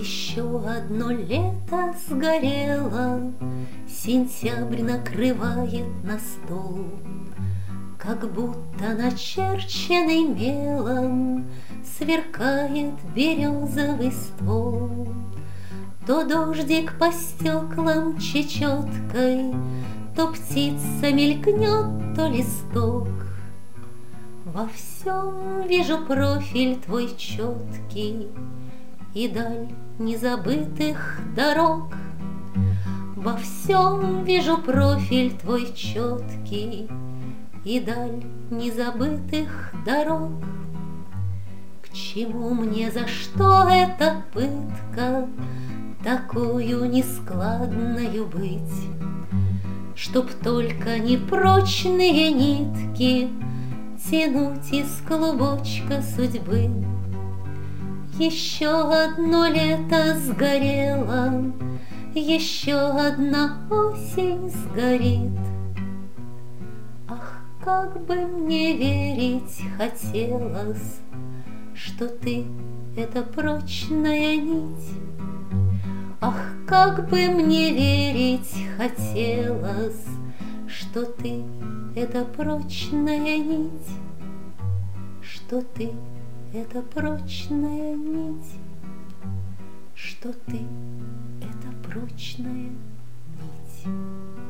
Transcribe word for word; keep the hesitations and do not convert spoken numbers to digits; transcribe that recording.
Еще одно лето сгорело, сентябрь накрывает на стол, как будто начерченный мелом сверкает березовый ствол. То дождик по стеклам чечеткой, то птица мелькнет, то листок. Во всем вижу профиль твой четкий и даль незабытых дорог. Во всем вижу профиль твой четкий и даль незабытых дорог. К чему мне, за что эта пытка такую нескладною быть, чтоб только непрочные нитки тянуть из клубочка судьбы? Еще одно лето сгорело, еще одна осень сгорит. Ах, как бы мне верить хотелось, что ты — это прочная нить. Ах, как бы мне верить хотелось, что ты — это прочная нить, что ты — это прочная нить, что ты — это прочная нить.